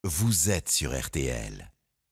Vous êtes sur RTL.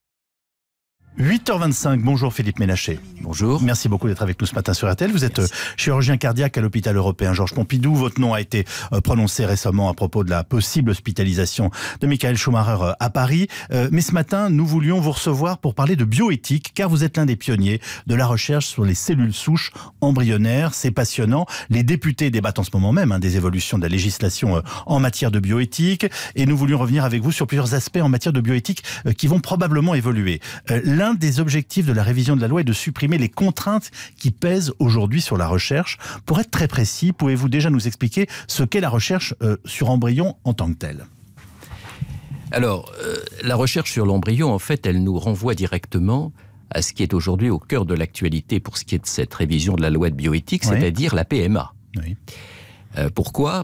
8h25, bonjour Philippe Ménaché. Bonjour. Merci beaucoup d'être avec nous ce matin sur RTL. Vous êtes chirurgien cardiaque à l'hôpital européen Georges Pompidou. Votre nom a été prononcé récemment à propos de la possible hospitalisation de Michael Schumacher à Paris. Mais ce matin, nous voulions vous recevoir pour parler de bioéthique, car vous êtes l'un des pionniers de la recherche sur les cellules souches embryonnaires. C'est passionnant. Les députés débattent en ce moment même des évolutions de la législation en matière de bioéthique. Et nous voulions revenir avec vous sur plusieurs aspects en matière de bioéthique qui vont probablement évoluer. L'un des objectifs de la révision de la loi est de supprimer les contraintes qui pèsent aujourd'hui sur la recherche. Pour être très précis, pouvez-vous déjà nous expliquer ce qu'est la recherche sur embryon en tant que telle ? Alors, la recherche sur l'embryon, en fait, elle nous renvoie directement à ce qui est aujourd'hui au cœur de l'actualité pour ce qui est de cette révision de la loi de bioéthique, c'est-à-dire la PMA. Oui. Pourquoi ?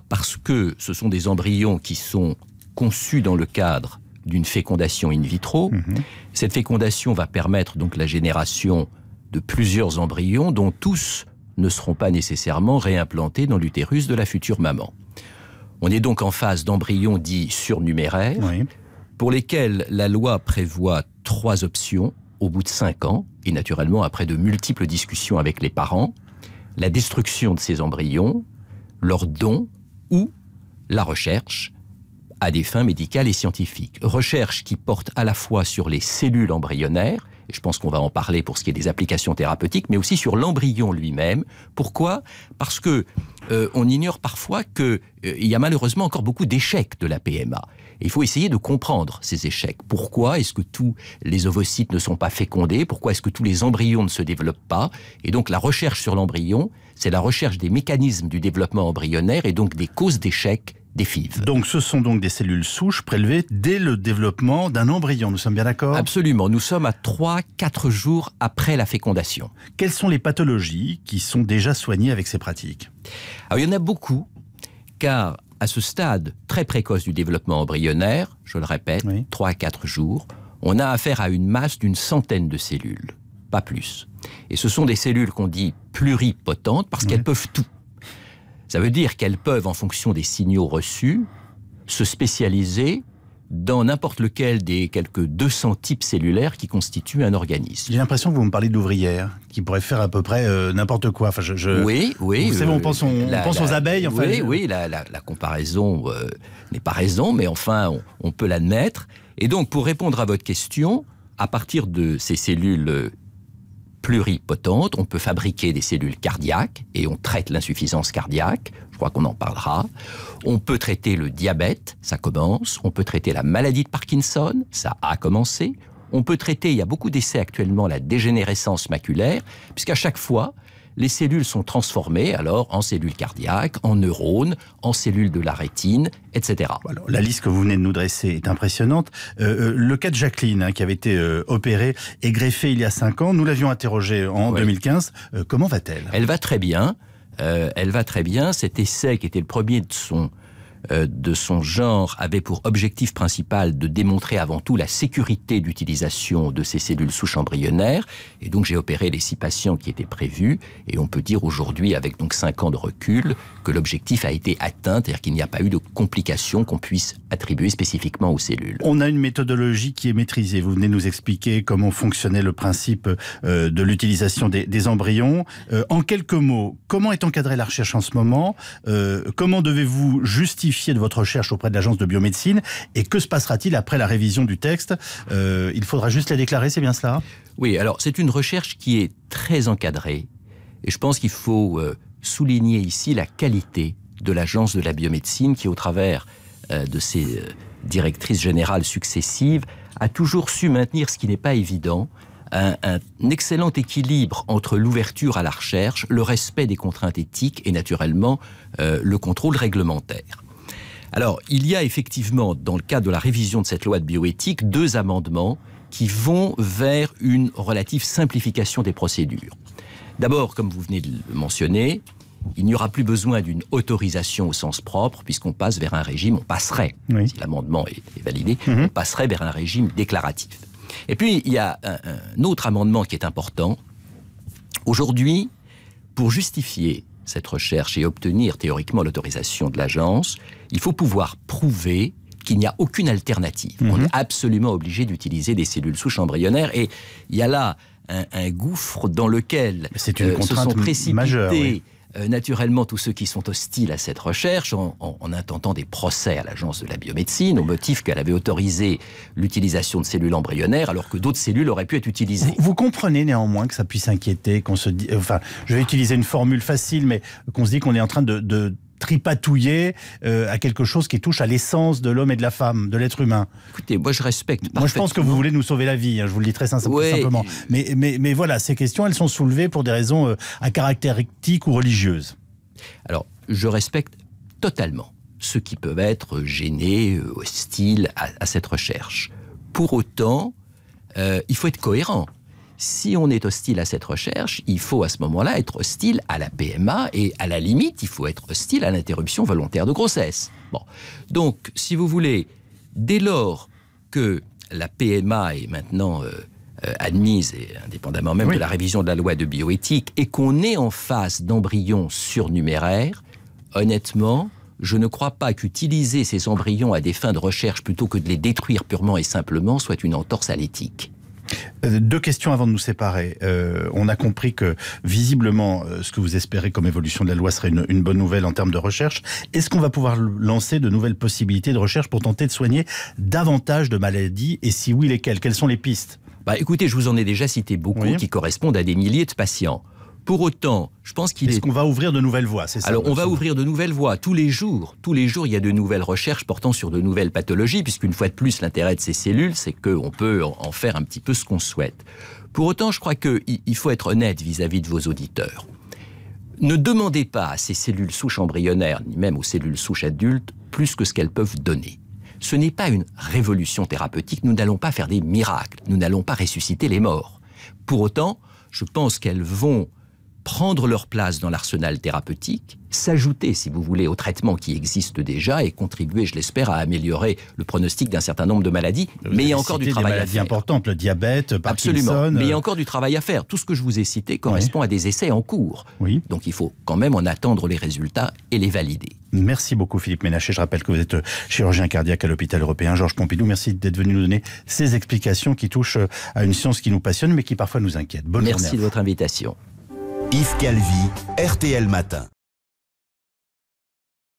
Parce que ce sont des embryons qui sont conçus dans le cadre d'une fécondation in vitro. Cette fécondation va permettre donc la génération de plusieurs embryons dont tous ne seront pas nécessairement réimplantés dans l'utérus de la future maman. On est donc en phase d'embryons dits surnuméraires, pour lesquels la loi prévoit 3 options au bout de 5 ans, et naturellement après de multiples discussions avec les parents: la destruction de ces embryons, leur don ou la recherche à des fins médicales et scientifiques. Recherche qui porte à la fois sur les cellules embryonnaires, et je pense qu'on va en parler pour ce qui est des applications thérapeutiques, mais aussi sur l'embryon lui-même. Pourquoi ? Parce que on ignore parfois qu'il y a malheureusement encore beaucoup d'échecs de la PMA. Et il faut essayer de comprendre ces échecs. Pourquoi est-ce que tous les ovocytes ne sont pas fécondés ? Pourquoi est-ce que tous les embryons ne se développent pas ? Et donc la recherche sur l'embryon, c'est la recherche des mécanismes du développement embryonnaire et donc des causes d'échecs des FIV. Donc ce sont donc des cellules souches prélevées dès le développement d'un embryon, nous sommes bien d'accord ? Absolument, nous sommes à 3-4 jours après la fécondation. Quelles sont les pathologies qui sont déjà soignées avec ces pratiques ? Alors, il y en a beaucoup, car à ce stade très précoce du développement embryonnaire, je le répète, 3 à 4 jours, on a affaire à une masse d'une centaine de cellules, pas plus. Et ce sont des cellules qu'on dit pluripotentes parce qu'elles peuvent tout. Ça veut dire qu'elles peuvent, en fonction des signaux reçus, se spécialiser dans n'importe lequel des quelques 200 types cellulaires qui constituent un organisme. J'ai l'impression que vous me parlez d'ouvrières, qui pourraient faire à peu près n'importe quoi. Enfin, Oui. Vous savez, on pense aux abeilles. Enfin, oui, la comparaison n'est pas raison, mais enfin, on peut l'admettre. Et donc, pour répondre à votre question, à partir de ces cellules pluripotentes, on peut fabriquer des cellules cardiaques et on traite l'insuffisance cardiaque, je crois qu'on en parlera. On peut traiter le diabète, ça commence. On peut traiter la maladie de Parkinson, ça a commencé. On peut traiter, il y a beaucoup d'essais actuellement, la dégénérescence maculaire, puisqu'à chaque fois, les cellules sont transformées alors en cellules cardiaques, en neurones, en cellules de la rétine, etc. Alors, la liste que vous venez de nous dresser est impressionnante. Le cas de Jacqueline, qui avait été opérée et greffée il y a 5 ans, nous l'avions interrogée en 2015. Comment va-t-elle ? Elle va très bien. Cet essai, qui était le premier de son genre, avait pour objectif principal de démontrer avant tout la sécurité d'utilisation de ces cellules souches embryonnaires. Et donc j'ai opéré les 6 patients qui étaient prévus. Et on peut dire aujourd'hui, avec donc 5 ans de recul, que l'objectif a été atteint, c'est-à-dire qu'il n'y a pas eu de complications qu'on puisse attribuer spécifiquement aux cellules. On a une méthodologie qui est maîtrisée. Vous venez nous expliquer comment fonctionnait le principe de l'utilisation des embryons. En quelques mots, comment est encadrée la recherche en ce moment ? Comment devez-vous justifier de votre recherche auprès de l'agence de biomédecine, et que se passera-t-il après la révision du texte ? Il faudra juste la déclarer, c'est bien cela ? Oui, alors c'est une recherche qui est très encadrée, et je pense qu'il faut souligner ici la qualité de l'agence de la biomédecine qui, au travers de ses directrices générales successives, a toujours su maintenir, ce qui n'est pas évident, un excellent équilibre entre l'ouverture à la recherche, le respect des contraintes éthiques et naturellement le contrôle réglementaire. Alors, il y a effectivement, dans le cadre de la révision de cette loi de bioéthique, 2 amendements qui vont vers une relative simplification des procédures. D'abord, comme vous venez de le mentionner, il n'y aura plus besoin d'une autorisation au sens propre, puisqu'on passe vers un régime, on passerait, si l'amendement est validé, on passerait vers un régime déclaratif. Et puis, il y a un autre amendement qui est important. Aujourd'hui, pour justifier cette recherche et obtenir théoriquement l'autorisation de l'agence, il faut pouvoir prouver qu'il n'y a aucune alternative. On est absolument obligé d'utiliser des cellules souches embryonnaires, et il y a là un gouffre dans lequel se sont précipités majeure, oui. Naturellement tous ceux qui sont hostiles à cette recherche en intentant des procès à l'Agence de la biomédecine au motif qu'elle avait autorisé l'utilisation de cellules embryonnaires alors que d'autres cellules auraient pu être utilisées. Vous comprenez néanmoins que ça puisse inquiéter, qu'on se dit, enfin, je vais utiliser une formule facile, mais qu'on se dit qu'on est en train de tripatouiller à quelque chose qui touche à l'essence de l'homme et de la femme, de l'être humain. Écoutez, moi je respecte parfaitement. Moi je pense que vous voulez nous sauver la vie, hein, je vous le dis très simplement. Mais voilà, ces questions, elles sont soulevées pour des raisons à caractère éthique ou religieuse. Alors, je respecte totalement ceux qui peuvent être gênés, hostiles à cette recherche. Pour autant, il faut être cohérent. Si on est hostile à cette recherche, il faut à ce moment-là être hostile à la PMA et à la limite, il faut être hostile à l'interruption volontaire de grossesse. Bon. Donc, si vous voulez, dès lors que la PMA est maintenant admise, et indépendamment même de la révision de la loi de bioéthique, et qu'on est en face d'embryons surnuméraires, honnêtement, je ne crois pas qu'utiliser ces embryons à des fins de recherche plutôt que de les détruire purement et simplement soit une entorse à l'éthique. Deux questions avant de nous séparer. On a compris que, visiblement, ce que vous espérez comme évolution de la loi serait une bonne nouvelle en termes de recherche. Est-ce qu'on va pouvoir lancer de nouvelles possibilités de recherche pour tenter de soigner davantage de maladies? Et si oui, lesquelles? Quelles sont les pistes? Écoutez, je vous en ai déjà cité beaucoup qui correspondent à des milliers de patients. Pour autant, je pense qu'il Est-ce qu'on va ouvrir de nouvelles voies, c'est ça? Alors, on va ouvrir de nouvelles voies. Tous les jours, il y a de nouvelles recherches portant sur de nouvelles pathologies, puisqu'une fois de plus, l'intérêt de ces cellules, c'est qu'on peut en faire un petit peu ce qu'on souhaite. Pour autant, je crois qu'il faut être honnête vis-à-vis de vos auditeurs. Ne demandez pas à ces cellules souches embryonnaires, ni même aux cellules souches adultes, plus que ce qu'elles peuvent donner. Ce n'est pas une révolution thérapeutique, nous n'allons pas faire des miracles, nous n'allons pas ressusciter les morts. Pour autant, je pense qu'elles vont prendre leur place dans l'arsenal thérapeutique, s'ajouter, si vous voulez, aux traitements qui existent déjà et contribuer, je l'espère, à améliorer le pronostic d'un certain nombre de maladies. Mais il y a encore du travail à faire. Des maladies importantes, le diabète, Parkinson... Absolument, mais il y a encore du travail à faire. Tout ce que je vous ai cité correspond à des essais en cours. Oui. Donc il faut quand même en attendre les résultats et les valider. Merci beaucoup Philippe Ménacher. Je rappelle que vous êtes chirurgien cardiaque à l'hôpital européen Georges Pompidou. Merci d'être venu nous donner ces explications qui touchent à une science qui nous passionne mais qui parfois nous inquiète. Bonne journée. Merci de votre invitation. Yves Calvi, RTL Matin.